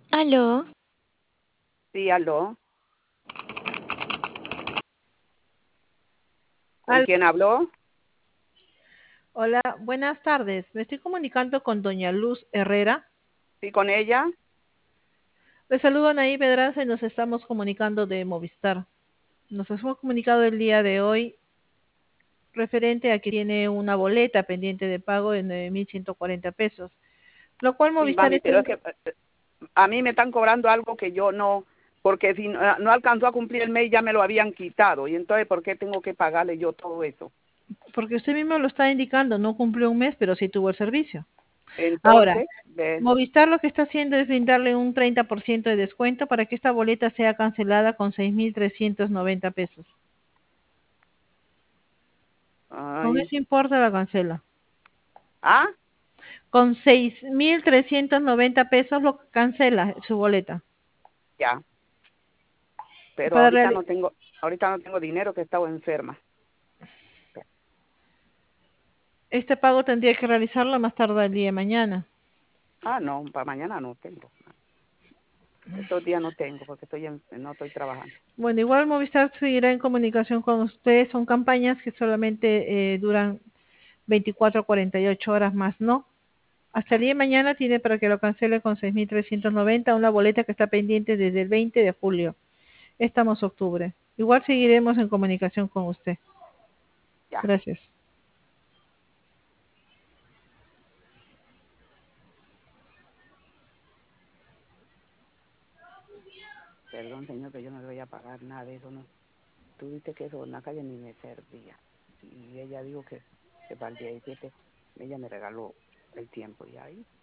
Aló, Sí, aló. ¿Con Al- quién habló? Hola, buenas tardes. Me estoy comunicando con doña Luz Herrera. Sí, con ella. Le saludo Anaí Pedraza y nos estamos comunicando de Movistar. Nos hemos comunicado el día de hoy referente a que tiene una boleta pendiente de pago de 9.140 pesos, lo cual Sí, Movistar mami, está... pero es que a mí me están cobrando algo que yo no, porque si no alcanzó a cumplir el mes ya me lo habían quitado. Y entonces, ¿por qué tengo que pagarle yo todo eso? Porque usted mismo lo está indicando, no cumplió un mes, pero sí tuvo el servicio. Ahora, Entonces, ve, Movistar lo que está haciendo es brindarle un 30% de descuento para que esta boleta sea cancelada con 6.390 pesos. Con ay, ese importe la cancela. ah, Con 6.390 pesos lo cancela su boleta. ya, pero Para reali- ahorita no tengo dinero que he estado enferma. este pago tendría que realizarlo más tarde el día de mañana. Ah, no, para mañana no tengo. Estos días no tengo porque no estoy trabajando. Bueno, igual Movistar seguirá en comunicación con ustedes. Son campañas que solamente duran 24 a 48 horas más, ¿no? Hasta el día de mañana tiene para que lo cancele con 6.390 una boleta que está pendiente desde el 20 de julio. Estamos octubre. Igual seguiremos en comunicación con usted. Ya, Gracias. perdón, señor, que yo no le voy a pagar nada de eso, no. Tú viste que eso en la calle ni me servía. Y ella dijo que para el 17 ella me regaló el tiempo y ahí